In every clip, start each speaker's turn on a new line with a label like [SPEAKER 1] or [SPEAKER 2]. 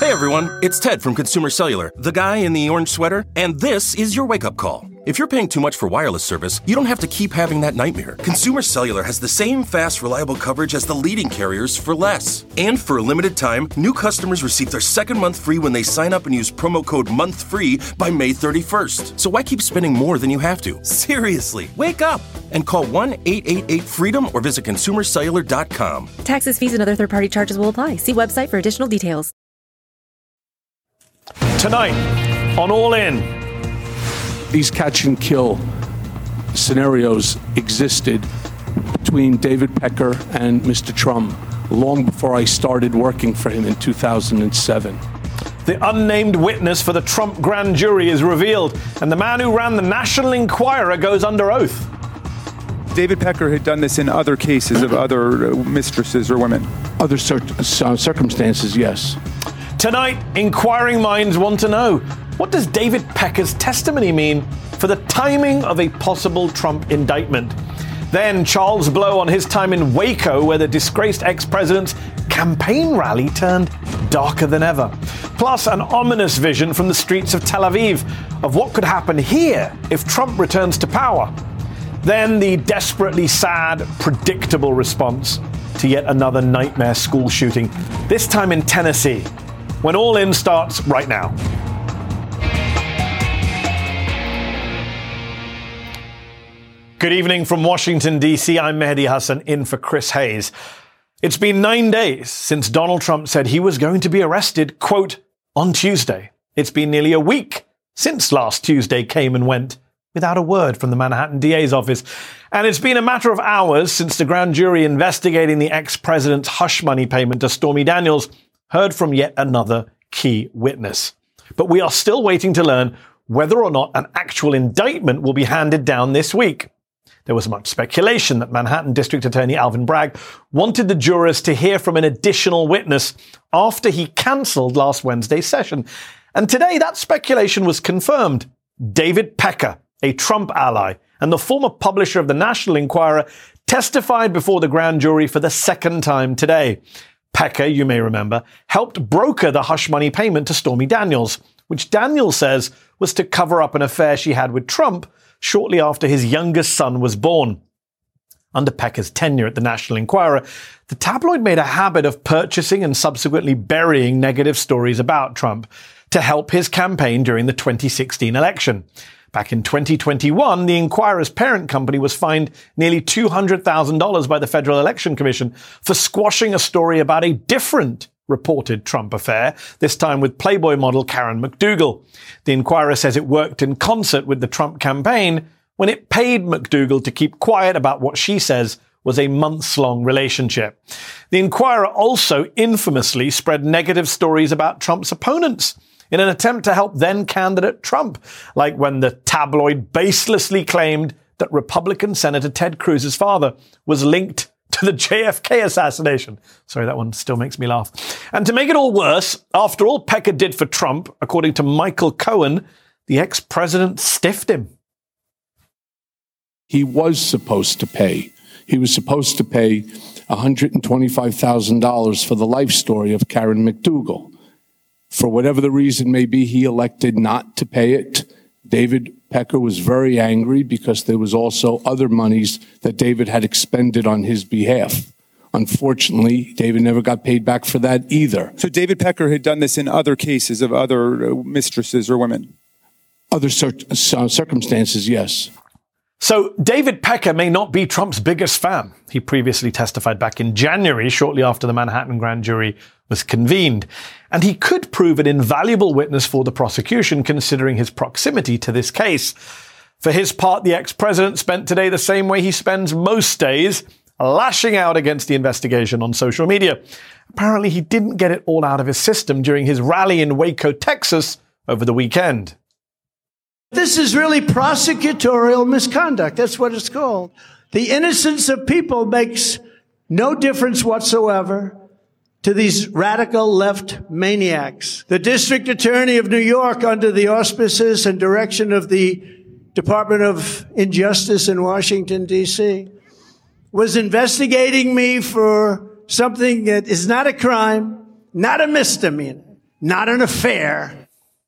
[SPEAKER 1] Hey everyone, it's Ted from Consumer Cellular, the guy in the orange sweater, and this is your wake-up call. If you're paying too much for wireless service, you don't have to keep having that nightmare. Consumer Cellular has the same fast, reliable coverage as the leading carriers for less. And for a limited time, new customers receive their second month free when they sign up and use promo code MONTHFREE by May 31st. So why keep spending more than you have to? Seriously, wake up and call 1-888-FREEDOM or visit consumercellular.com.
[SPEAKER 2] Taxes, fees, and other third-party charges will apply. See website for additional details.
[SPEAKER 3] Tonight on All In.
[SPEAKER 4] These catch and kill scenarios existed between David Pecker and Mr. Trump long before I started working for him in 2007.
[SPEAKER 3] The unnamed witness for the Trump grand jury is revealed, and the man who ran the National Enquirer goes under oath.
[SPEAKER 5] David Pecker had done this in other cases of other mistresses or women.
[SPEAKER 4] Other circumstances, yes.
[SPEAKER 3] Tonight, inquiring minds want to know, what does David Pecker's testimony mean for the timing of a possible Trump indictment? Then Charles Blow on his time in Waco, where the disgraced ex-president's campaign rally turned darker than ever. Plus, an ominous vision from the streets of Tel Aviv of what could happen here if Trump returns to power. Then the desperately sad, predictable response to yet another nightmare school shooting, this time in Tennessee, when All In starts right now. Good evening from Washington, D.C. I'm Mehdi Hassan, in for Chris Hayes. It's been 9 days since Donald Trump said he was going to be arrested, quote, on Tuesday. It's been nearly a week since last Tuesday came and went without a word from the Manhattan DA's office. And it's been a matter of hours since the grand jury investigating the ex-president's hush money payment to Stormy Daniels heard from yet another key witness. But we are still waiting to learn whether or not an actual indictment will be handed down this week. There was much speculation that Manhattan District Attorney Alvin Bragg wanted the jurors to hear from an additional witness after he cancelled last Wednesday's session. And today that speculation was confirmed. David Pecker, a Trump ally and the former publisher of the National Enquirer, testified before the grand jury for the second time today. Pecker, you may remember, helped broker the hush money payment to Stormy Daniels, which Daniels says was to cover up an affair she had with Trump shortly after his youngest son was born. Under Pecker's tenure at the National Enquirer, the tabloid made a habit of purchasing and subsequently burying negative stories about Trump to help his campaign during the 2016 election. Back in 2021, the Enquirer's parent company was fined nearly $200,000 by the Federal Election Commission for squashing a story about a different reported Trump affair, this time with Playboy model Karen McDougal. The Enquirer says it worked in concert with the Trump campaign when it paid McDougal to keep quiet about what she says was a months-long relationship. The Enquirer also infamously spread negative stories about Trump's opponents in an attempt to help then-candidate Trump, like when the tabloid baselessly claimed that Republican Senator Ted Cruz's father was linked to the JFK assassination. Sorry, that one still makes me laugh. And to make it all worse, after all Pecker did for Trump, according to Michael Cohen, the ex-president stiffed him.
[SPEAKER 4] He was supposed to pay. He was supposed to pay $125,000 for the life story of Karen McDougal. For whatever the reason may be, he elected not to pay it. David Pecker was very angry because there was also other monies that David had expended on his behalf. Unfortunately, David never got paid back for that either.
[SPEAKER 5] So David Pecker had done this in other cases of other mistresses or women?
[SPEAKER 4] Other circumstances, yes.
[SPEAKER 3] So David Pecker may not be Trump's biggest fan. He previously testified back in January, shortly after the Manhattan grand jury was convened. And he could prove an invaluable witness for the prosecution, considering his proximity to this case. For his part, the ex-president spent today the same way he spends most days, lashing out against the investigation on social media. Apparently, he didn't get it all out of his system during his rally in Waco, Texas, over the weekend.
[SPEAKER 6] This is really prosecutorial misconduct. That's what it's called. The innocence of people makes no difference whatsoever to these radical left maniacs. The district attorney of New York, under the auspices and direction of the Department of Injustice in Washington, D.C., was investigating me for something that is not a crime, not a misdemeanor, not an affair.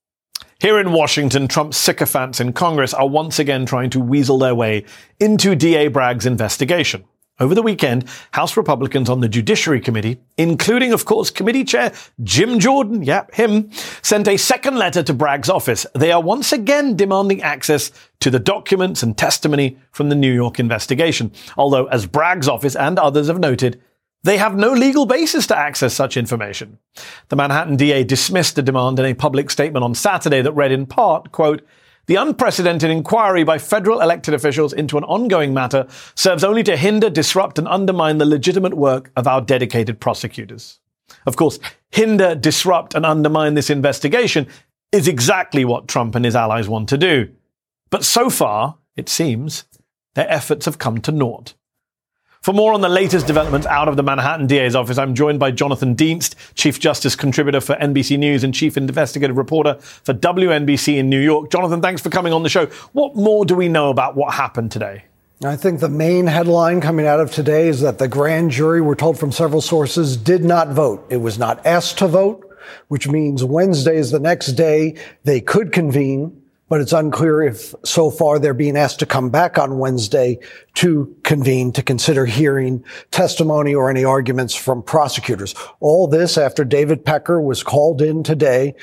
[SPEAKER 3] Here in Washington, Trump's sycophants in Congress are once again trying to weasel their way into DA Bragg's investigation. Over the weekend, House Republicans on the Judiciary Committee, including, of course, Committee Chair Jim Jordan, him, sent a second letter to Bragg's office. They are once again demanding access to the documents and testimony from the New York investigation. Although, as Bragg's office and others have noted, they have no legal basis to access such information. The Manhattan DA dismissed the demand in a public statement on Saturday that read in part, quote, "The unprecedented inquiry by federal elected officials into an ongoing matter serves only to hinder, disrupt, and undermine the legitimate work of our dedicated prosecutors." Of course, hinder, disrupt, and undermine this investigation is exactly what Trump and his allies want to do. But so far, it seems, their efforts have come to naught. For more on the latest developments out of the Manhattan DA's office, I'm joined by Jonathan Dienst, Chief Justice Contributor for NBC News and Chief Investigative Reporter for WNBC in New York. Jonathan, thanks for coming on the show. What more do we know about what happened today?
[SPEAKER 7] I think the main headline coming out of today is that the grand jury, we're told from several sources, did not vote. It was not asked to vote, which means Wednesday is the next day they could convene. But it's unclear if so far they're being asked to come back on Wednesday to convene, to consider hearing testimony or any arguments from prosecutors. All this after David Pecker was called in today.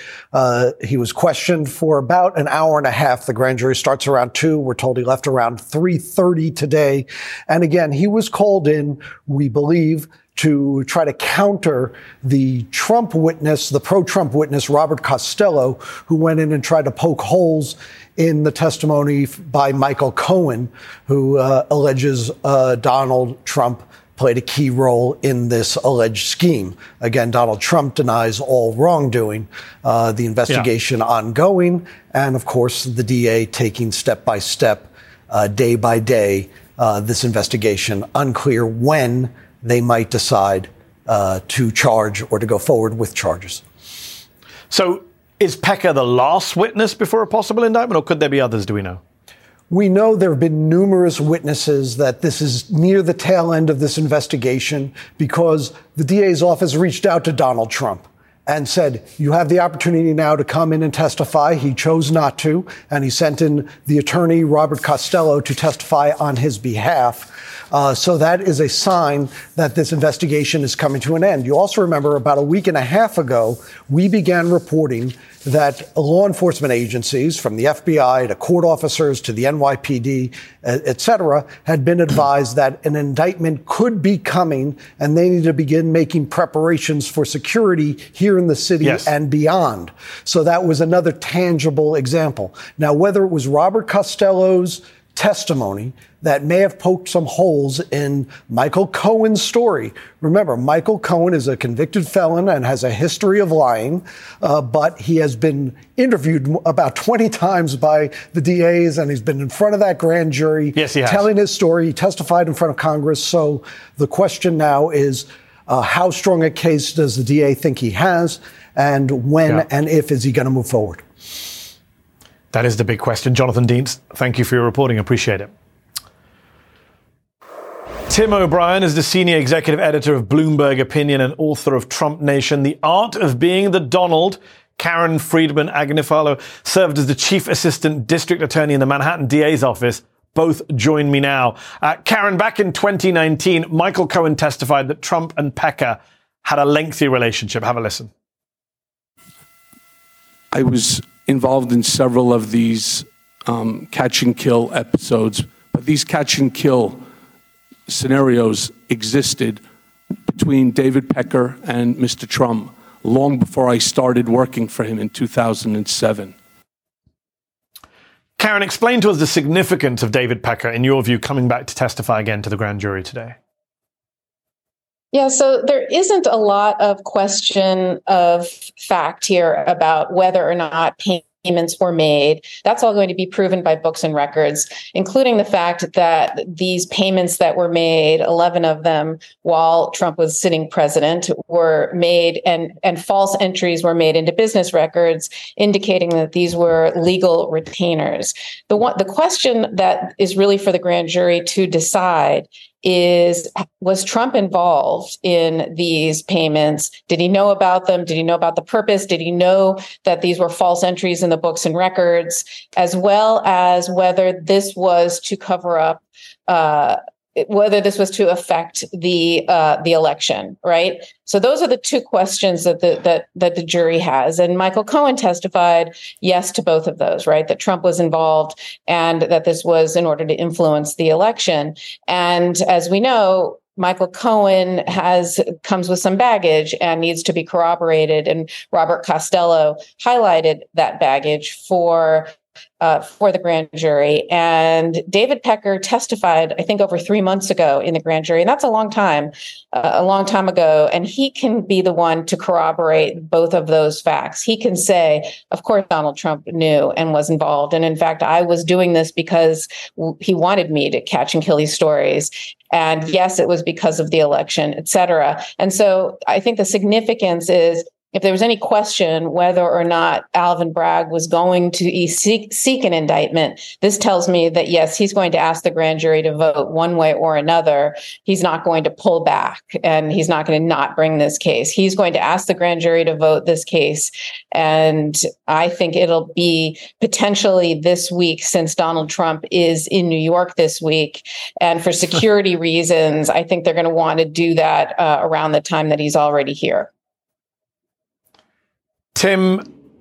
[SPEAKER 7] He was questioned for about an hour and a half. The grand jury starts around 2. We're told he left around 3:30 today. And again, he was called in, we believe, to try to counter the Trump witness, the pro-Trump witness, Robert Costello, who went in and tried to poke holes in the testimony by Michael Cohen, who alleges Donald Trump played a key role in this alleged scheme. Again, Donald Trump denies all wrongdoing, the investigation ongoing, and of course, the DA taking step by step, day by day, this investigation. Unclear when they might decide to charge or to go forward with charges.
[SPEAKER 3] So is Pecker the last witness before a possible indictment, or could there be others, do we know?
[SPEAKER 7] We know there have been numerous witnesses that this is near the tail end of this investigation because the DA's office reached out to Donald Trump and said, you have the opportunity now to come in and testify. He chose not to, and he sent in the attorney, Robert Costello, to testify on his behalf. So that is a sign that this investigation is coming to an end. You also remember about a week and a half ago, we began reporting that law enforcement agencies, from the FBI to court officers to the NYPD, et cetera, had been advised that an indictment could be coming and they need to begin making preparations for security here in the city and beyond. So that was another tangible example. Now, whether it was Robert Costello's testimony that may have poked some holes in Michael Cohen's story. Remember, Michael Cohen is a convicted felon and has a history of lying, but he has been interviewed about 20 times by the DAs, and he's been in front of that grand jury telling his story. He testified in front of Congress. So the question now is, how strong a case does the DA think he has, and when and if is he going to move forward?
[SPEAKER 3] That is the big question. Jonathan Dienst, thank you for your reporting. Appreciate it. Tim O'Brien is the senior executive editor of Bloomberg Opinion and author of Trump Nation, The Art of Being the Donald. Karen Friedman Agnifalo served as the chief assistant district attorney in the Manhattan DA's office. Both join me now. Karen, back in 2019, Michael Cohen testified that Trump and Pecker had a lengthy relationship. Have a listen.
[SPEAKER 4] I was involved in several of these catch and kill episodes, but these catch and kill scenarios existed between David Pecker and Mr. Trump long before I started working for him in 2007.
[SPEAKER 3] Karen, explain to us the significance of David Pecker, in your view, coming back to testify again to the grand jury today.
[SPEAKER 8] Yeah, so there isn't a lot of question of fact here about whether or not payments were made. That's all going to be proven by books and records, including the fact that these payments that were made, 11 of them while Trump was sitting president, were made and false entries were made into business records indicating that these were legal retainers. The question that is really for the grand jury to decide was Trump involved in these payments? Did he know about them? Did he know about the purpose? Did he know that these were false entries in the books and records, as well as whether this was to cover up, whether this was to affect the election, right? So those are the two questions that the jury has. And Michael Cohen testified yes to both of those, right? That Trump was involved and that this was in order to influence the election. And as we know, Michael Cohen comes with some baggage and needs to be corroborated. And Robert Costello highlighted that baggage for the grand jury. And David Pecker testified, I think, over 3 months ago in the grand jury. And that's a long time ago. And he can be the one to corroborate both of those facts. He can say, of course, Donald Trump knew and was involved. And in fact, I was doing this because he wanted me to catch and kill these stories. And yes, it was because of the election, et cetera. And so I think the significance is, if there was any question whether or not Alvin Bragg was going to seek an indictment, this tells me that, yes, he's going to ask the grand jury to vote one way or another. He's not going to pull back, and he's not going to not bring this case. He's going to ask the grand jury to vote this case. And I think it'll be potentially this week, since Donald Trump is in New York this week. And for security reasons, I think they're going to want to do that around the time that he's already here.
[SPEAKER 3] Tim,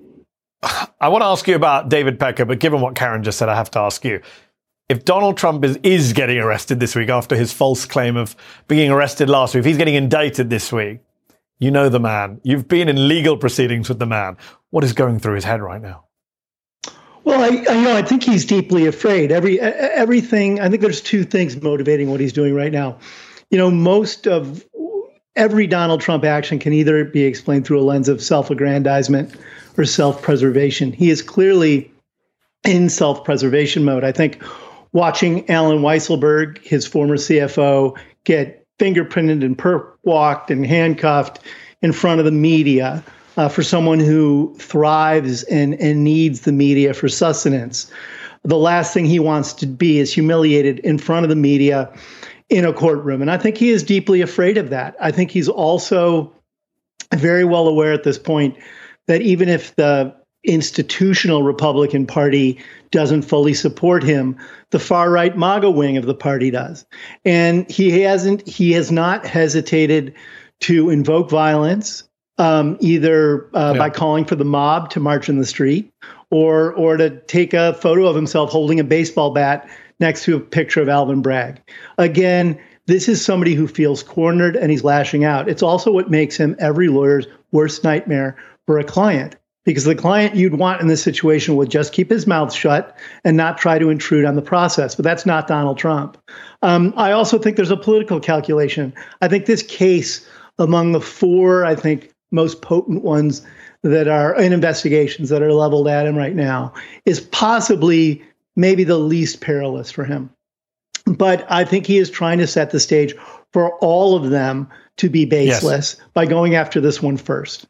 [SPEAKER 3] I want to ask you about David Pecker, but given what Karen just said, I have to ask you. If Donald Trump is getting arrested this week after his false claim of being arrested last week, if he's getting indicted this week, you know the man. You've been in legal proceedings with the man. What is going through his head right now?
[SPEAKER 9] Well, I think he's deeply afraid. Everything. I think there's two things motivating what he's doing right now. Most of every Donald Trump action can either be explained through a lens of self-aggrandizement or self-preservation. He is clearly in self-preservation mode. I think watching Alan Weisselberg, his former CFO, get fingerprinted and perp-walked and handcuffed in front of the media for someone who thrives and needs the media for sustenance. The last thing he wants to be is humiliated in front of the media in a courtroom. And I think he is deeply afraid of that. I think he's also very well aware at this point that even if the institutional Republican Party doesn't fully support him, the far-right MAGA wing of the party does. And he has not hesitated to invoke violence, either by calling for the mob to march in the street or to take a photo of himself holding a baseball bat next to a picture of Alvin Bragg. Again, this is somebody who feels cornered and he's lashing out. It's also what makes him every lawyer's worst nightmare for a client, because the client you'd want in this situation would just keep his mouth shut and not try to intrude on the process. But that's not Donald Trump. I also think there's a political calculation. I think this case, among the four, I think, most potent ones that are in investigations that are leveled at him right now, is possibly maybe the least perilous for him. But I think he is trying to set the stage for all of them to be baseless by going after this one first.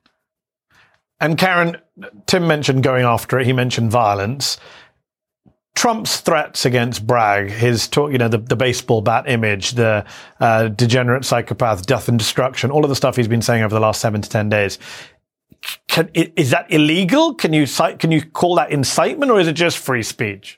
[SPEAKER 3] And Karen, Tim mentioned going after it. He mentioned violence. Trump's threats against Bragg, his talk, the baseball bat image, the degenerate psychopath, death and destruction, all of the stuff he's been saying over the last 7 to 10 days. Is that illegal? Can you call that incitement, or is it just free speech?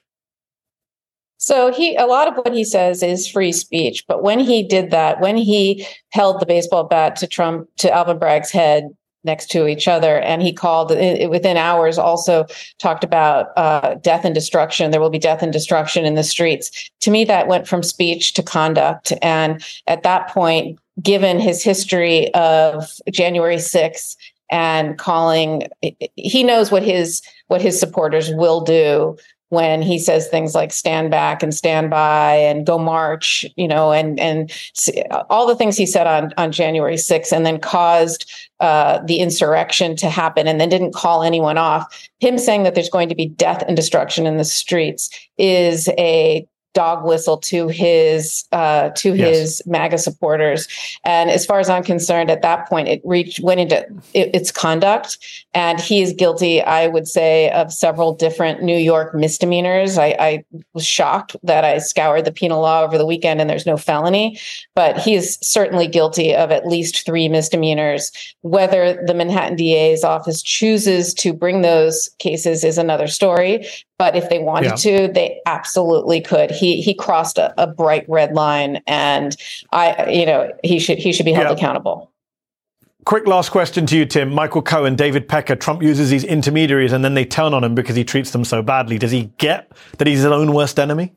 [SPEAKER 8] So a lot of what he says is free speech. But when he did that, when he held the baseball bat to Alvin Bragg's head next to each other, and he called within hours, also talked about death and destruction. There will be death and destruction in the streets. To me, that went from speech to conduct. And at that point, given his history of January 6th and calling, he knows what his supporters will do when he says things like stand back and stand by and go march, and all the things he said on January 6th, and then caused the insurrection to happen and then didn't call anyone off. Him saying that there's going to be death and destruction in the streets is a dog whistle to his MAGA supporters. And as far as I'm concerned, at that point, it went into its conduct, and he is guilty, I would say, of several different New York misdemeanors. I was shocked that I scoured the penal law over the weekend and there's no felony, but he is certainly guilty of at least 3 misdemeanors. Whether the Manhattan DA's office chooses to bring those cases is another story. But if they wanted to, they absolutely could. He crossed a bright red line, and he should be held accountable.
[SPEAKER 3] Quick last question to you, Tim. Michael Cohen, David Pecker, Trump uses these intermediaries and then they turn on him because he treats them so badly. Does he get that he's his own worst enemy?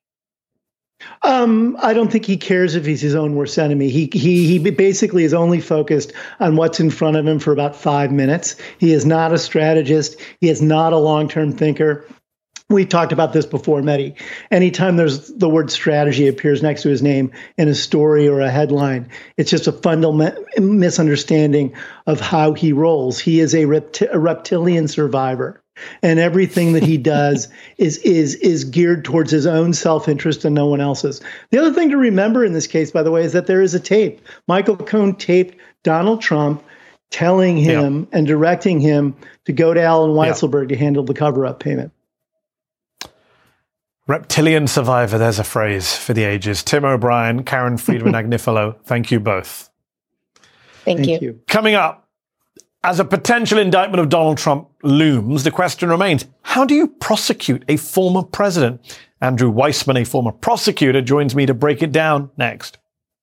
[SPEAKER 9] I don't think he cares if he's his own worst enemy. He basically is only focused on what's in front of him for about 5 minutes. He is not a strategist. He is not a long-term thinker. We talked about this before, Mehdi. Anytime there's the word strategy appears next to his name in a story or a headline, it's just a fundamental misunderstanding of how he rolls. He is a reptilian survivor, and everything that he does is geared towards his own self-interest and no one else's. The other thing to remember in this case, by the way, is that there is a tape. Michael Cohen taped Donald Trump telling him and directing him to go to Alan Weisselberg to handle the cover-up payment.
[SPEAKER 3] Reptilian survivor, there's a phrase for the ages. Tim O'Brien, Karen Friedman-Agnifilo, thank you both.
[SPEAKER 8] Thank you.
[SPEAKER 3] Coming up, as a potential indictment of Donald Trump looms, the question remains, how do you prosecute a former president? Andrew Weissmann, a former prosecutor, joins me to break it down next.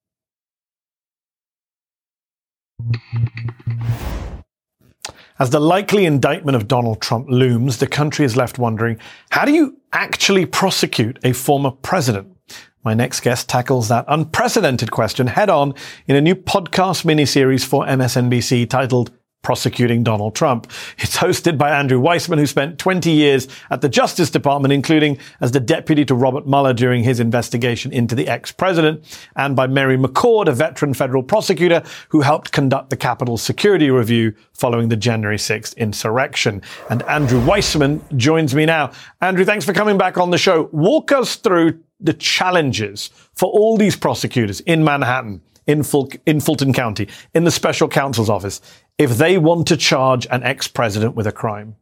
[SPEAKER 3] As the likely indictment of Donald Trump looms, the country is left wondering, how do you actually prosecute a former president? My next guest tackles that unprecedented question head on in a new podcast miniseries for MSNBC titled Prosecuting Donald Trump. It's hosted by Andrew Weissmann, who spent 20 years at the Justice Department, including as the deputy to Robert Mueller during his investigation into the ex-president, and by Mary McCord, a veteran federal prosecutor who helped conduct the Capitol security review following the January 6th insurrection. And Andrew Weissmann joins me now. Andrew, thanks for coming back on the show. Walk us through the challenges for all these prosecutors in Manhattan, in Fulton County, in the special counsel's office, if they want to charge an ex-president with a crime.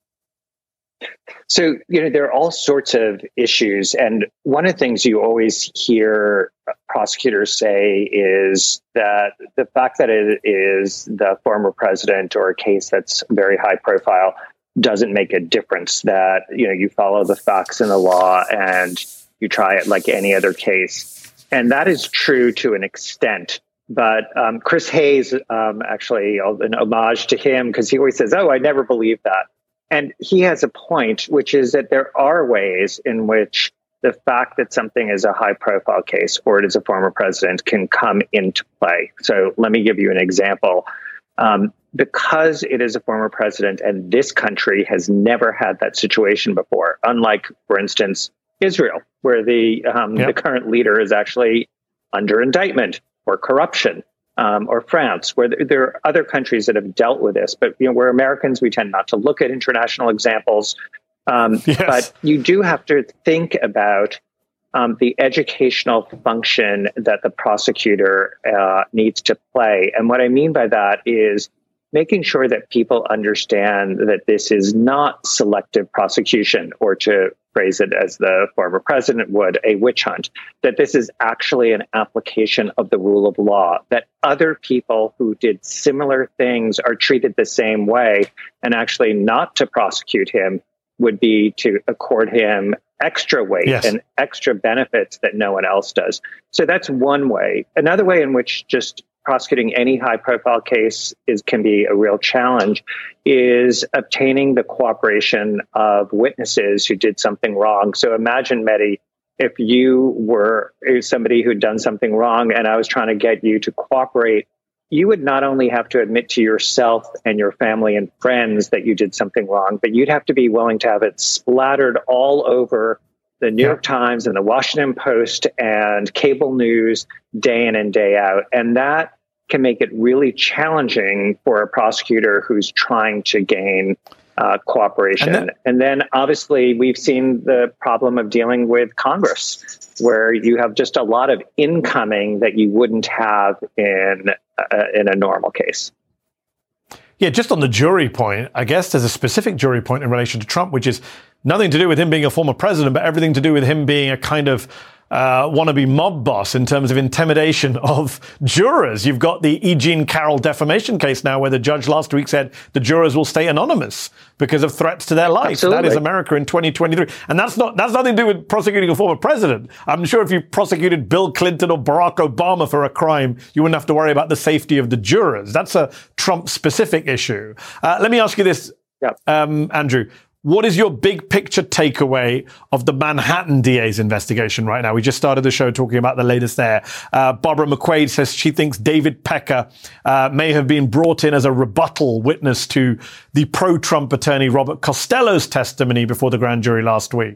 [SPEAKER 10] So, there are all sorts of issues. And one of the things you always hear prosecutors say is that the fact that it is the former president or a case that's very high profile doesn't make a difference, that, you follow the facts and the law and you try it like any other case. And that is true to an extent. But Chris Hayes, actually, an homage to him, because he always says, I never believed that. And he has a point, which is that there are ways in which the fact that something is a high profile case or it is a former president can come into play. So let me give you an example. Because it is a former president and this country has never had that situation before, unlike, for instance, Israel, where the current leader is actually under indictment for corruption, or France, where there are other countries that have dealt with this. But we're Americans, we tend not to look at international examples. But you do have to think about the educational function that the prosecutor needs to play. And what I mean by that is making sure that people understand that this is not selective prosecution, or to phrase it as the former president would, a witch hunt, that this is actually an application of the rule of law, that other people who did similar things are treated the same way, and actually not to prosecute him would be to accord him extra weight and extra benefits that no one else does. So that's one way. Another way in which just prosecuting any high-profile case can be a real challenge is obtaining the cooperation of witnesses who did something wrong. So imagine, Mehdi, if you were somebody who'd done something wrong and I was trying to get you to cooperate, you would not only have to admit to yourself and your family and friends that you did something wrong, but you'd have to be willing to have it splattered all over the New York Times and the Washington Post and cable news day in and day out. And that can make it really challenging for a prosecutor who's trying to gain cooperation. And then obviously we've seen the problem of dealing with Congress, where you have just a lot of incoming that you wouldn't have in a normal case.
[SPEAKER 3] Yeah, just on the jury point, I guess there's a specific jury point in relation to Trump, which is nothing to do with him being a former president, but everything to do with him being a kind of wannabe mob boss in terms of intimidation of jurors. You've got the E. Jean Carroll defamation case now, where the judge last week said the jurors will stay anonymous because of threats to their life.
[SPEAKER 10] Absolutely.
[SPEAKER 3] That is America in 2023. And that's nothing to do with prosecuting a former president. I'm sure if you prosecuted Bill Clinton or Barack Obama for a crime, you wouldn't have to worry about the safety of the jurors. That's a Trump-specific issue. Let me ask you this, Andrew. What is your big picture takeaway of the Manhattan DA's investigation right now? We just started the show talking about the latest there. Barbara McQuaid says she thinks David Pecker may have been brought in as a rebuttal witness to the pro-Trump attorney Robert Costello's testimony before the grand jury last week.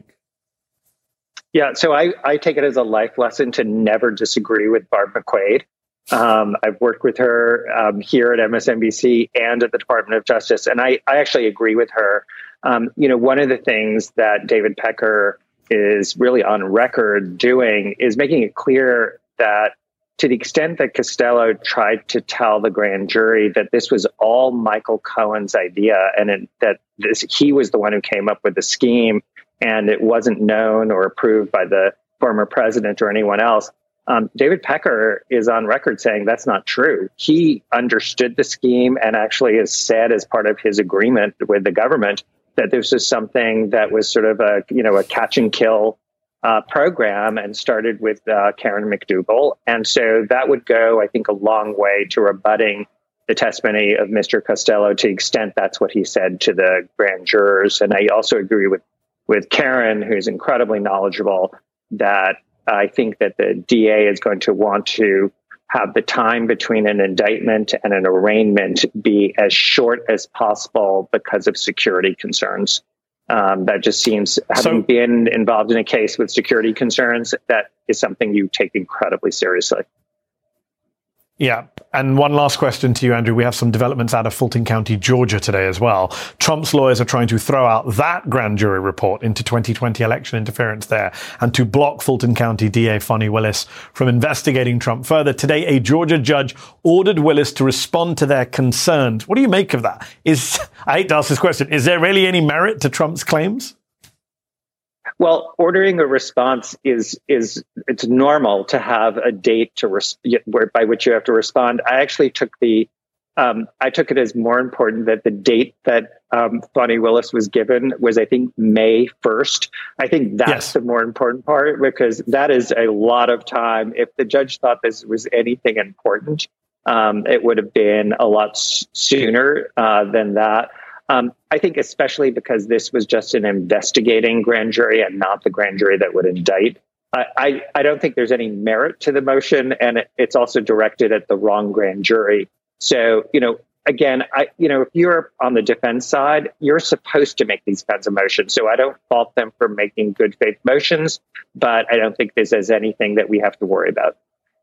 [SPEAKER 10] Yeah, so I take it as a life lesson to never disagree with Barb McQuaid. I've worked with her here at MSNBC and at the Department of Justice, and I actually agree with her. One of the things that David Pecker is really on record doing is making it clear that to the extent that Costello tried to tell the grand jury that this was all Michael Cohen's idea and that he was the one who came up with the scheme and it wasn't known or approved by the former president or anyone else, David Pecker is on record saying that's not true. He understood the scheme and actually has said as part of his agreement with the government that this was something that was sort of a catch and kill program and started with Karen McDougal. And so that would go, I think, a long way to rebutting the testimony of Mr. Costello to the extent that's what he said to the grand jurors. And I also agree with Karen, who's incredibly knowledgeable, that I think that the DA is going to want to have the time between an indictment and an arraignment be as short as possible because of security concerns. That just seems, having been involved in a case with security concerns, that is something you take incredibly seriously.
[SPEAKER 3] Yeah. And one last question to you, Andrew. We have some developments out of Fulton County, Georgia today as well. Trump's lawyers are trying to throw out that grand jury report into 2020 election interference there and to block Fulton County DA Fani Willis from investigating Trump further. Today, a Georgia judge ordered Willis to respond to their concerns. What do you make of that? I hate to ask this question. Is there really any merit to Trump's claims?
[SPEAKER 10] Well, ordering a response it's normal to have a date by which you have to respond. I actually took it as more important that the date that Fani Willis was given was, I think, May 1st. I think that's the more important part, because that is a lot of time. If the judge thought this was anything important, it would have been a lot sooner than that. I think especially because this was just an investigating grand jury and not the grand jury that would indict. I don't think there's any merit to the motion, and it's also directed at the wrong grand jury. So, again, if you're on the defense side, you're supposed to make these kinds of motions. So I don't fault them for making good faith motions, but I don't think this is anything that we have to worry about.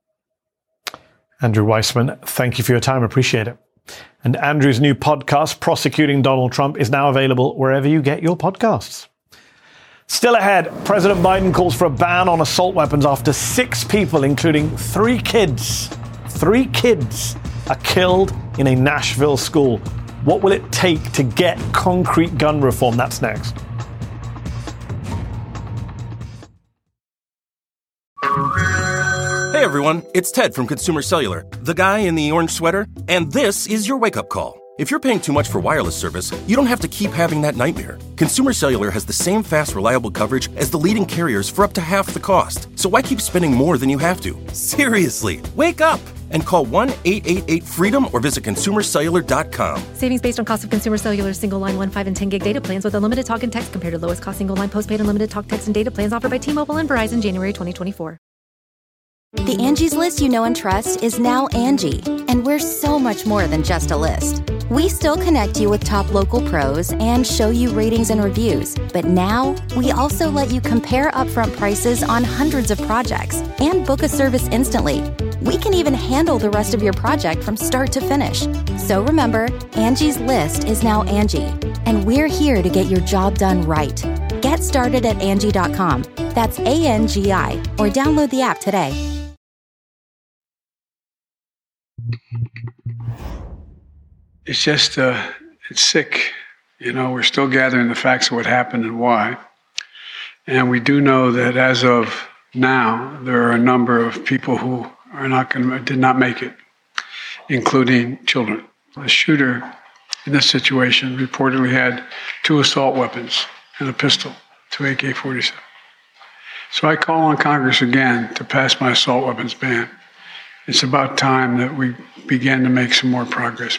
[SPEAKER 3] Andrew Weissmann, thank you for your time. Appreciate it. And Andrew's new podcast, Prosecuting Donald Trump, is now available wherever you get your podcasts. Still ahead, President Biden calls for a ban on assault weapons after 6 people, including 3 kids, are killed in a Nashville school. What will it take to get concrete gun reform? That's next.
[SPEAKER 1] Hey everyone, it's Ted from Consumer Cellular, the guy in the orange sweater, and this is your wake-up call. If you're paying too much for wireless service, you don't have to keep having that nightmare. Consumer Cellular has the same fast, reliable coverage as the leading carriers for up to half the cost. So why keep spending more than you have to? Seriously, wake up and call 1-888-FREEDOM or visit consumercellular.com.
[SPEAKER 2] Savings based on cost of Consumer Cellular single line 1, 5, and 10 gig data plans with unlimited talk and text compared to lowest cost single line postpaid unlimited talk, text, and data plans offered by T-Mobile and Verizon January 2024.
[SPEAKER 11] The Angie's List you know and trust is now Angie, and we're so much more than just a list. We still connect you with top local pros and show you ratings and reviews, but now we also let you compare upfront prices on hundreds of projects and book a service instantly. We can even handle the rest of your project from start to finish. So remember, Angie's List is now Angie, and we're here to get your job done right. Get started at Angie.com. That's ANGI, or download the app today.
[SPEAKER 12] It's just, it's sick. You know, we're still gathering the facts of what happened and why. And we do know that as of now, there are a number of people who did not make it, including children. The shooter in this situation reportedly had 2 assault weapons and a pistol, 2 AK-47. So I call on Congress again to pass my assault weapons ban. It's about time that we began to make some more progress.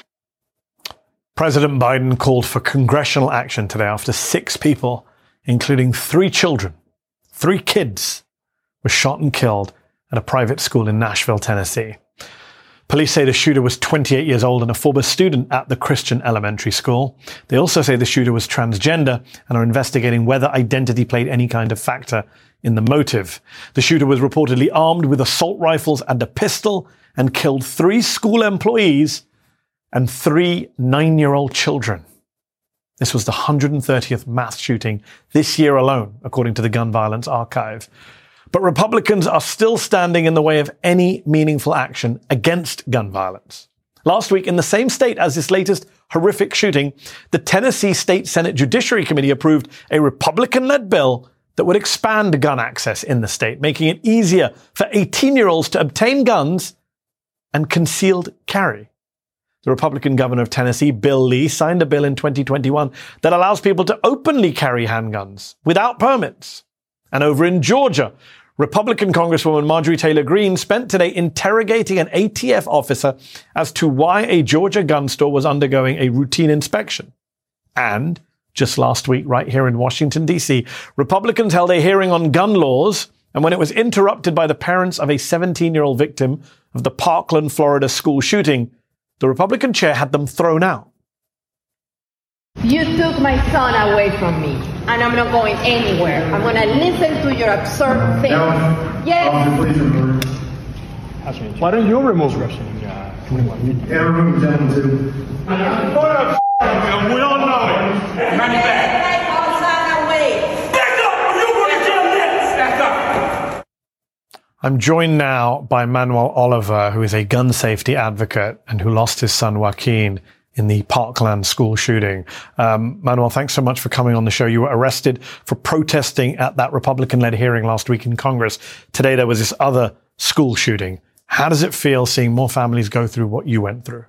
[SPEAKER 3] President Biden called for congressional action today after 6 people, including 3 children, 3 kids, were shot and killed at a private school in Nashville, Tennessee. Police say the shooter was 28 years old and a former student at the Christian elementary school. They also say the shooter was transgender and are investigating whether identity played any kind of factor in the motive. The shooter was reportedly armed with assault rifles and a pistol and killed 3 school employees and 3 9-year-old children. This was the 130th mass shooting this year alone, according to the Gun Violence Archive. But Republicans are still standing in the way of any meaningful action against gun violence. Last week, in the same state as this latest horrific shooting, the Tennessee State Senate Judiciary Committee approved a Republican-led bill that would expand gun access in the state, making it easier for 18-year-olds to obtain guns and concealed carry. The Republican governor of Tennessee, Bill Lee, signed a bill in 2021 that allows people to openly carry handguns without permits. And over in Georgia, Republican Congresswoman Marjorie Taylor Greene spent today interrogating an ATF officer as to why a Georgia gun store was undergoing a routine inspection. And just last week, right here in Washington, D.C., Republicans held a hearing on gun laws, and when it was interrupted by the parents of a 17-year-old victim of the Parkland, Florida school shooting, the Republican chair had them thrown out.
[SPEAKER 13] You took my son away from me, and I'm not going anywhere. I'm going to listen to your absurd things. Yes.
[SPEAKER 14] Why don't you remove him?
[SPEAKER 15] Yeah, remove him too.
[SPEAKER 14] We all know it.
[SPEAKER 13] Take my son away.
[SPEAKER 14] Back up! You're going to kill this! Back up!
[SPEAKER 3] I'm joined now by Manuel Oliver, who is a gun safety advocate and who lost his son Joaquin in the Parkland school shooting. Manuel, thanks so much for coming on the show. You were arrested for protesting at that Republican-led hearing last week in Congress. Today there was this other school shooting. How does it feel seeing more families go through what you went through?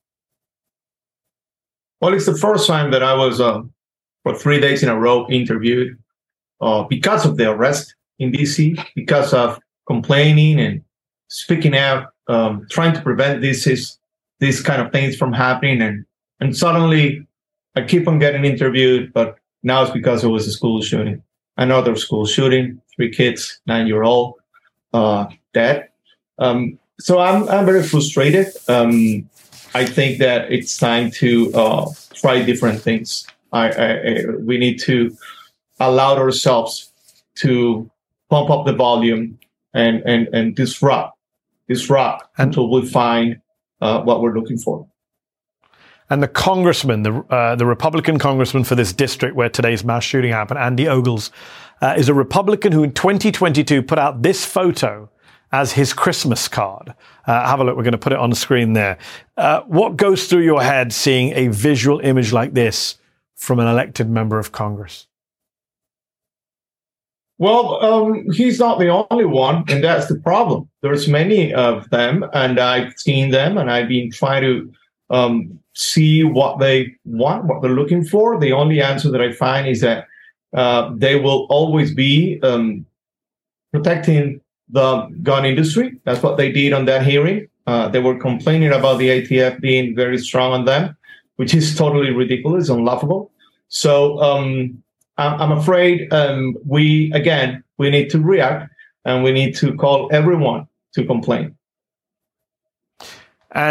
[SPEAKER 15] Well, it's the first time that I was, for 3 days in a row, interviewed because of the arrest in D.C., because of complaining and speaking out, trying to prevent these kind of things from happening. And suddenly I keep on getting interviewed, but now it's because it was a school shooting. Another school shooting, 3 kids, 9-year-old, dead. So I'm very frustrated. I think that it's time to try different things. We need to allow ourselves to pump up the volume and disrupt until we find what we're looking for.
[SPEAKER 3] And the congressman, the Republican congressman for this district where today's mass shooting happened, Andy Ogles, is a Republican who in 2022 put out this photo as his Christmas card. Have a look. We're going to put it on the screen there. What goes through your head seeing a visual image like this from an elected member of Congress?
[SPEAKER 15] Well, he's not the only one, and that's the problem. There's many of them, and I've seen them, and I've been trying to see what they want, what they're looking for. The only answer that I find is that they will always be protecting the gun industry. That's what they did on that hearing. They were complaining about the ATF being very strong on them, which is totally ridiculous, unlawful. So I'm afraid we need to react, and we need to call everyone to complain.
[SPEAKER 3] And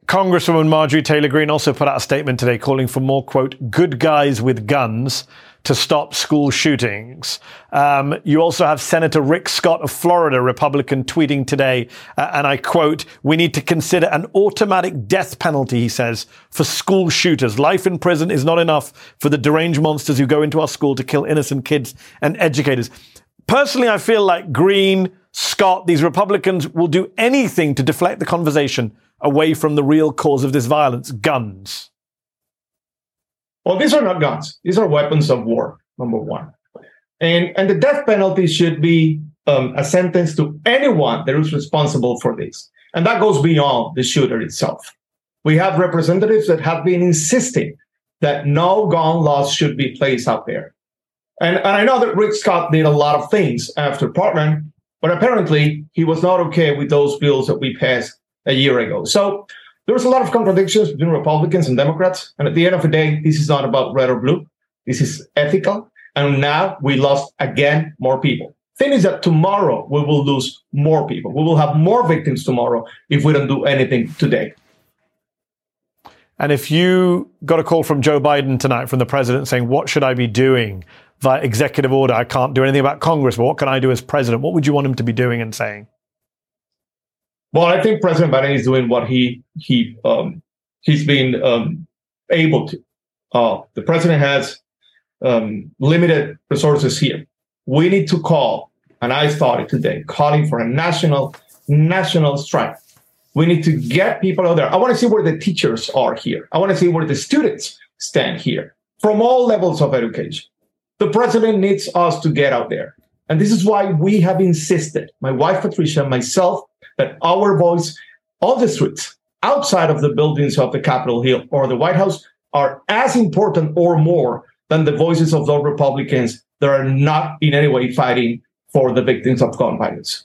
[SPEAKER 3] Congresswoman Marjorie Taylor Greene also put out a statement today calling for more, quote, good guys with guns to stop school shootings. You also have Senator Rick Scott of Florida, Republican, tweeting today, and I quote, we need to consider an automatic death penalty, he says, for school shooters. Life in prison is not enough for the deranged monsters who go into our school to kill innocent kids and educators. Personally, I feel like Greene, Scott, these Republicans will do anything to deflect the conversation away from the real cause of this violence, guns.
[SPEAKER 15] Well, these are not guns. These are weapons of war, number one. And the death penalty should be a sentence to anyone that is responsible for this. And that goes beyond the shooter itself. We have representatives that have been insisting that no gun laws should be placed out there. And I know that Rick Scott did a lot of things after Parkland, but apparently he was not okay with those bills that we passed a year ago. So there's a lot of contradictions between Republicans and Democrats. And at the end of the day, this is not about red or blue. This is ethical. And now we lost again more people. Thing is that tomorrow we will lose more people. We will have more victims tomorrow if we don't do anything today.
[SPEAKER 3] And if you got a call from Joe Biden tonight from the president saying, what should I be doing via executive order? I can't do anything about Congress, but what can I do as president? What would you want him to be doing and saying?
[SPEAKER 15] Well, I think President Biden is doing what he's been able to. The president has limited resources here. We need to call, and I started today, calling for a national strike. We need to get people out there. I want to see where the teachers are here. I want to see where the students stand here from all levels of education. The president needs us to get out there. And this is why we have insisted, my wife, Patricia, myself, that our voice on the streets, outside of the buildings of the Capitol Hill or the White House, are as important or more than the voices of those Republicans that are not in any way fighting for the victims of gun violence.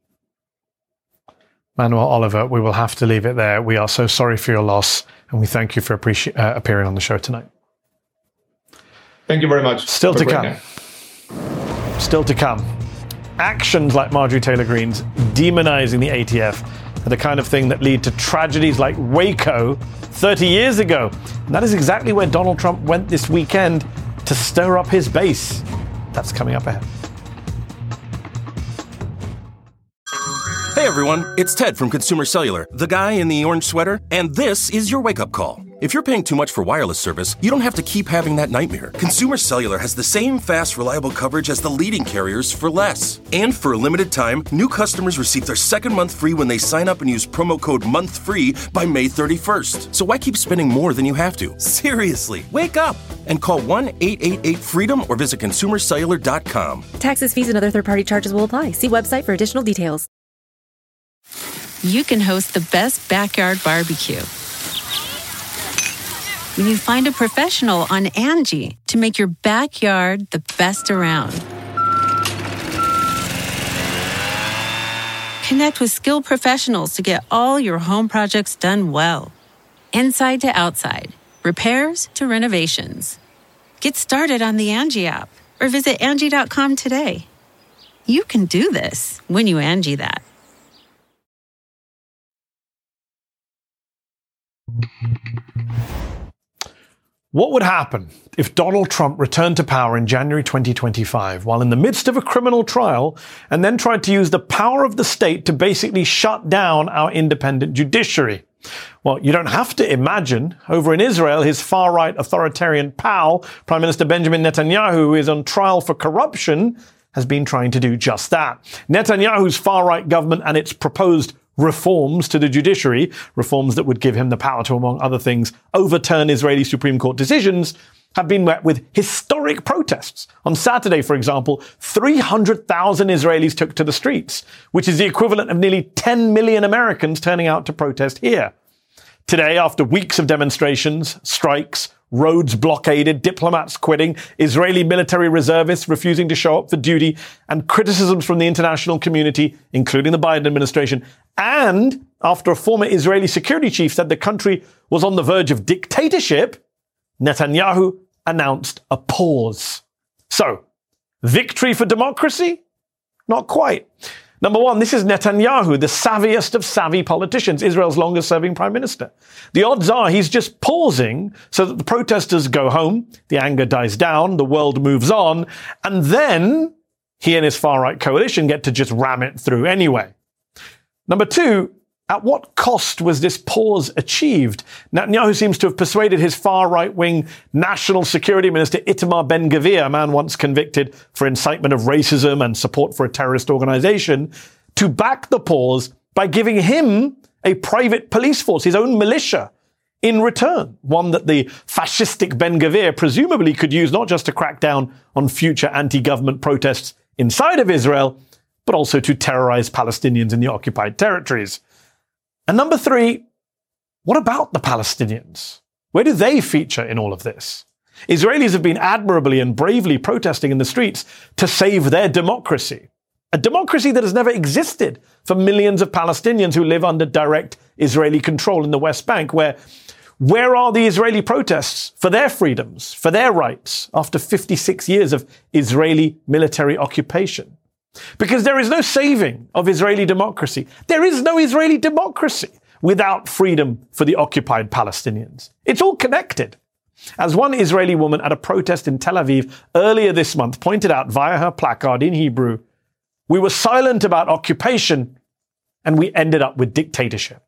[SPEAKER 3] Manuel Oliver, we will have to leave it there. We are so sorry for your loss, and we thank you for appearing on the show tonight.
[SPEAKER 15] Thank you very much.
[SPEAKER 3] Still to come. Still to come. Actions like Marjorie Taylor Greene's demonizing the ATF are the kind of thing that lead to tragedies like Waco 30 years ago. And that is exactly where Donald Trump went this weekend to stir up his base. That's coming up ahead.
[SPEAKER 1] Hey everyone, it's Ted from Consumer Cellular, the guy in the orange sweater, and this is your wake-up call. If you're paying too much for wireless service, you don't have to keep having that nightmare. Consumer Cellular has the same fast, reliable coverage as the leading carriers for less. And for a limited time, new customers receive their second month free when they sign up and use promo code MONTHFREE by May 31st. So why keep spending more than you have to? Seriously, wake up and call 1-888-FREEDOM or visit ConsumerCellular.com.
[SPEAKER 2] Taxes, fees, and other third-party charges will apply. See website for additional details.
[SPEAKER 16] You can host the best backyard barbecue when you find a professional on Angie to make your backyard the best around. Connect with skilled professionals to get all your home projects done well. Inside to outside, repairs to renovations. Get started on the Angie app or visit Angie.com today. You can do this when you Angie that.
[SPEAKER 3] What would happen if Donald Trump returned to power in January 2025 while in the midst of a criminal trial and then tried to use the power of the state to basically shut down our independent judiciary? Well, you don't have to imagine. Over in Israel, his far-right authoritarian pal, Prime Minister Benjamin Netanyahu, who is on trial for corruption, has been trying to do just that. Netanyahu's far-right government and its proposed reforms to the judiciary, reforms that would give him the power to, among other things, overturn Israeli Supreme Court decisions, have been met with historic protests. On Saturday, for example, 300,000 Israelis took to the streets, which is the equivalent of nearly 10 million Americans turning out to protest here. Today, after weeks of demonstrations, strikes, roads blockaded, diplomats quitting, Israeli military reservists refusing to show up for duty, and criticisms from the international community, including the Biden administration, and after a former Israeli security chief said the country was on the verge of dictatorship, Netanyahu announced a pause. So, victory for democracy? Not quite. Number one, this is Netanyahu, the savviest of savvy politicians, Israel's longest-serving prime minister. The odds are he's just pausing so that the protesters go home, the anger dies down, the world moves on, and then he and his far-right coalition get to just ram it through anyway. Number two, at what cost was this pause achieved? Netanyahu seems to have persuaded his far-right-wing National Security Minister Itamar Ben-Gvir, a man once convicted for incitement of racism and support for a terrorist organization, to back the pause by giving him a private police force, his own militia, in return. One that the fascistic Ben-Gvir presumably could use not just to crack down on future anti-government protests inside of Israel, but also to terrorize Palestinians in the occupied territories. And number three, what about the Palestinians? Where do they feature in all of this? Israelis have been admirably and bravely protesting in the streets to save their democracy. A democracy that has never existed for millions of Palestinians who live under direct Israeli control in the West Bank. Where are the Israeli protests for their freedoms, for their rights, after 56 years of Israeli military occupation? Because there is no saving of Israeli democracy. There is no Israeli democracy without freedom for the occupied Palestinians. It's all connected. As one Israeli woman at a protest in Tel Aviv earlier this month pointed out via her placard in Hebrew, we were silent about occupation and we ended up with dictatorship.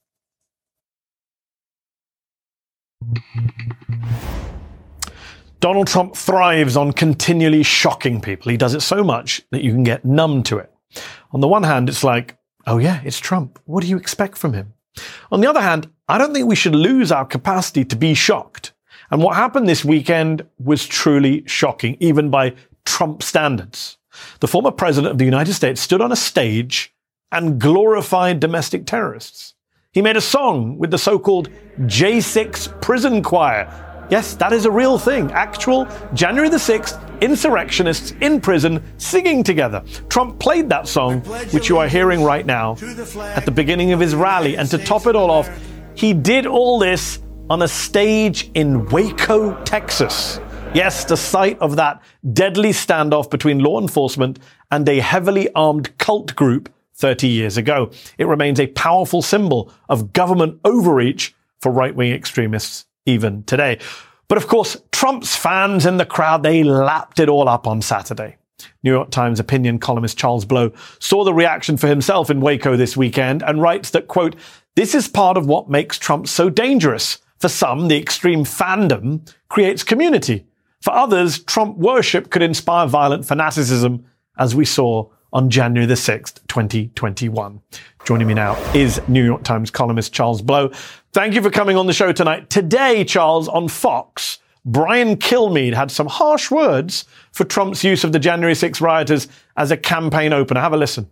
[SPEAKER 3] Donald Trump thrives on continually shocking people. He does it so much that you can get numb to it. On the one hand, it's like, oh yeah, it's Trump. What do you expect from him? On the other hand, I don't think we should lose our capacity to be shocked. And what happened this weekend was truly shocking, even by Trump standards. The former president of the United States stood on a stage and glorified domestic terrorists. He made a song with the so-called J6 prison choir. Yes, that is a real thing. Actual January the 6th insurrectionists in prison singing together. Trump played that song, which you are hearing right now, at the beginning of his rally. And to top it all off, he did all this on a stage in Waco, Texas. Yes, the site of that deadly standoff between law enforcement and a heavily armed cult group 30 years ago. It remains a powerful symbol of government overreach for right-wing extremists even today. But of course, Trump's fans in the crowd, they lapped it all up on Saturday. New York Times opinion columnist Charles Blow saw the reaction for himself in Waco this weekend and writes that, quote, this is part of what makes Trump so dangerous. For some, the extreme fandom creates community. For others, Trump worship could inspire violent fanaticism, as we saw on January the 6th, 2021. Joining me now is New York Times columnist Charles Blow. Thank you for coming on the show tonight. Today, Charles, on Fox, Brian Kilmeade had some harsh words for Trump's use of the January 6th rioters as a campaign opener. Have a listen.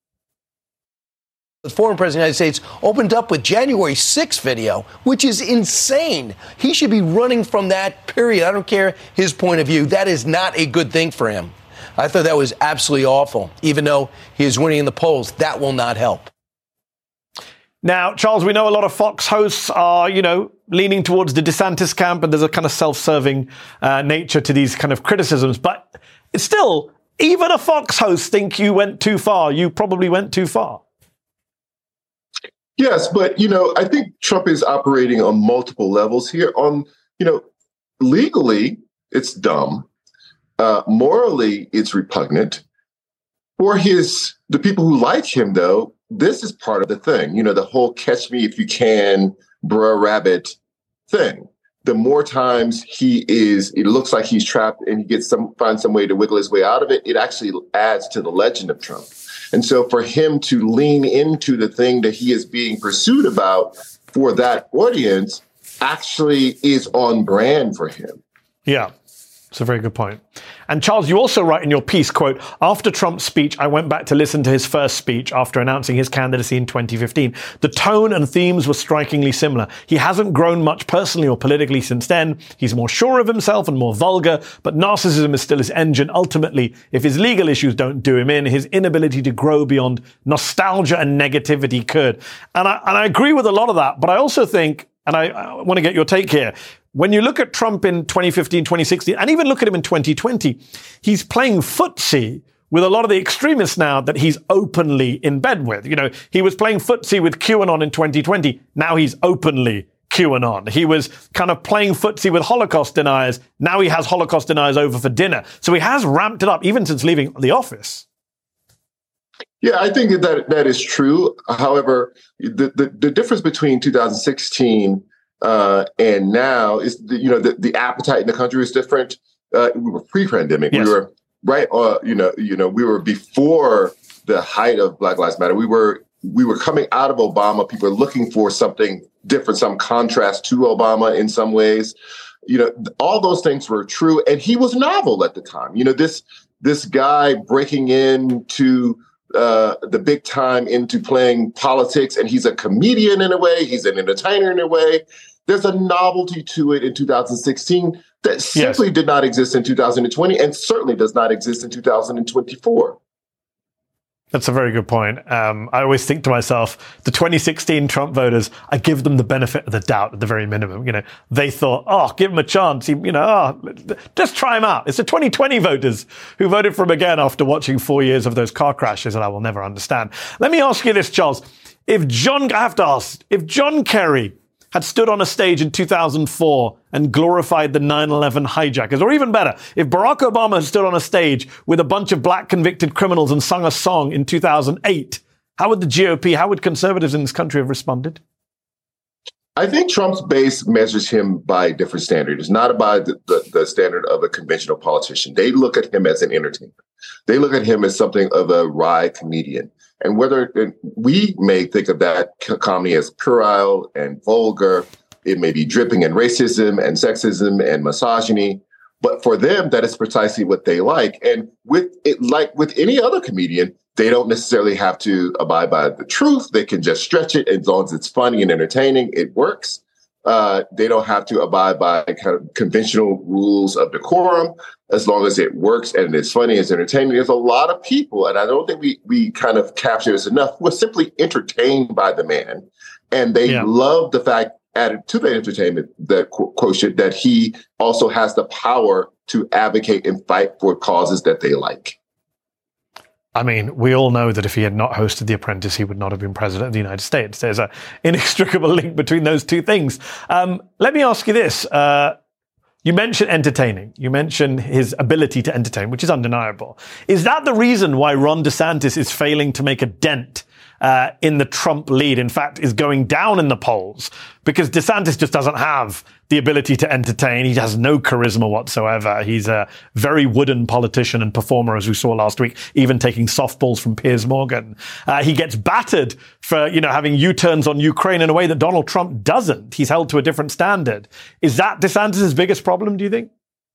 [SPEAKER 17] The former president of the United States opened up with January 6th video, which is insane. He should be running from that, period. I don't care his point of view. That is not a good thing for him. I thought that was absolutely awful. Even though he is winning in the polls, that will not help.
[SPEAKER 3] Now, Charles, we know a lot of Fox hosts are, leaning towards the DeSantis camp, and there's a kind of self-serving nature to these kind of criticisms. But it's still, even a Fox host think you went too far. You probably went too far.
[SPEAKER 18] Yes, but, I think Trump is operating on multiple levels here. Legally, it's dumb. Morally, it's repugnant. For the people who like him, though, this is part of the thing. The whole catch me if you can, bruh rabbit thing. The more times it looks like he's trapped and he finds some way to wiggle his way out of it, it actually adds to the legend of Trump. And so for him to lean into the thing that he is being pursued about for that audience actually is on brand for him.
[SPEAKER 3] Yeah. It's a very good point. And Charles, you also write in your piece, quote, after Trump's speech, I went back to listen to his first speech after announcing his candidacy in 2015. The tone and themes were strikingly similar. He hasn't grown much personally or politically since then. He's more sure of himself and more vulgar, but narcissism is still his engine. Ultimately, if his legal issues don't do him in, his inability to grow beyond nostalgia and negativity could. And I agree with a lot of that, but I also think, and I want to get your take here, when you look at Trump in 2015, 2016, and even look at him in 2020, he's playing footsie with a lot of the extremists now that he's openly in bed with. You know, he was playing footsie with QAnon in 2020. Now he's openly QAnon. He was kind of playing footsie with Holocaust deniers. Now he has Holocaust deniers over for dinner. So he has ramped it up even since leaving the office.
[SPEAKER 18] Yeah, I think that is true. However, the difference between 2016 and now is, the appetite in the country is different. We were pre-pandemic. Yes. We were right. We were before the height of Black Lives Matter. We were coming out of Obama. People were looking for something different, some contrast to Obama in some ways. All those things were true, and he was novel at the time. This guy breaking into the big time into playing politics, and he's a comedian in a way, he's an entertainer in a way. There's a novelty to it in 2016 that simply did not exist in 2020 and certainly does not exist in 2024.
[SPEAKER 3] That's a very good point. I always think to myself, the 2016 Trump voters, I give them the benefit of the doubt at the very minimum. They thought, give him a chance. Just try him out. It's the 2020 voters who voted for him again after watching 4 years of those car crashes that I will never understand. Let me ask you this, Charles. If John Kerry had stood on a stage in 2004 and glorified the 9/11 hijackers, or even better, if Barack Obama had stood on a stage with a bunch of black convicted criminals and sung a song in 2008, how would the GOP, how would conservatives in this country have responded?
[SPEAKER 18] I think Trump's base measures him by a different standard. It's not by the standard of a conventional politician. They look at him as an entertainer. They look at him as something of a wry comedian. And whether we may think of that comedy as puerile and vulgar, it may be dripping in racism and sexism and misogyny, but for them, that is precisely what they like. And with any other comedian, they don't necessarily have to abide by the truth. They can just stretch it. As long as it's funny and entertaining, it works. They don't have to abide by kind of conventional rules of decorum. As long as it works and it's funny, it's entertaining. There's a lot of people, and I don't think we kind of capture this enough, who are simply entertained by the man. And they love the fact, added to the entertainment, the quotient, that he also has the power to advocate and fight for causes that they like.
[SPEAKER 3] I mean, we all know that if he had not hosted The Apprentice, he would not have been president of the United States. There's an inextricable link between those two things. Let me ask you this. You mentioned entertaining. You mentioned his ability to entertain, which is undeniable. Is that the reason why Ron DeSantis is failing to make a dent in the Trump lead? In fact, is going down in the polls because DeSantis just doesn't have the ability to entertain. He has no charisma whatsoever. He's a very wooden politician and performer, as we saw last week, even taking softballs from Piers Morgan. He gets battered for, having U-turns on Ukraine in a way that Donald Trump doesn't. He's held to a different standard. Is that DeSantis' biggest problem, do you think?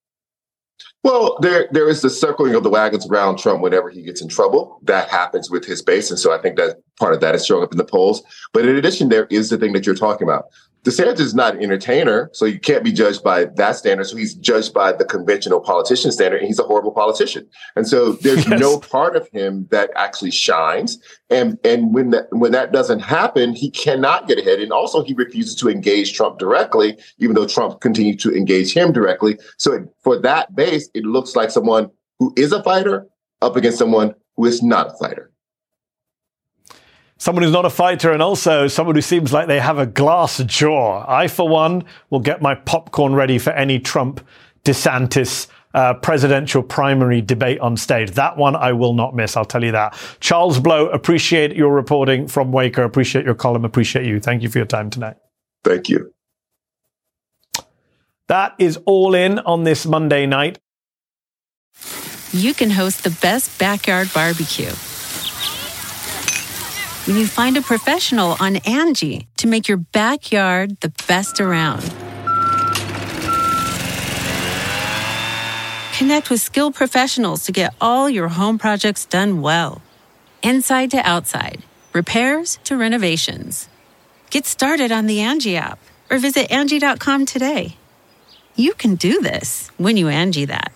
[SPEAKER 18] Well, there is the circling of the wagons around Trump whenever he gets in trouble. That happens with his base. And so I think that part of that is showing up in the polls. But in addition, there is the thing that you're talking about. DeSantis is not an entertainer, so you can't be judged by that standard. So he's judged by the conventional politician standard, and he's a horrible politician. And so there's no part of him that actually shines. And when that doesn't happen, he cannot get ahead. And also, he refuses to engage Trump directly, even though Trump continues to engage him directly. So for that base, it looks like someone who is a fighter up against someone who is not a fighter.
[SPEAKER 3] Someone who's not a fighter, and also someone who seems like they have a glass jaw. I, for one, will get my popcorn ready for any Trump-DeSantis presidential primary debate on stage. That one I will not miss, I'll tell you that. Charles Blow, appreciate your reporting from Waker. Appreciate your column. Appreciate you. Thank you for your time tonight.
[SPEAKER 18] Thank you.
[SPEAKER 3] That is all in on this Monday night.
[SPEAKER 16] You can host the best backyard barbecue when you find a professional on Angie to make your backyard the best around. Connect with skilled professionals to get all your home projects done well. Inside to outside, repairs to renovations. Get started on the Angie app or visit Angie.com today. You can do this when you Angie that.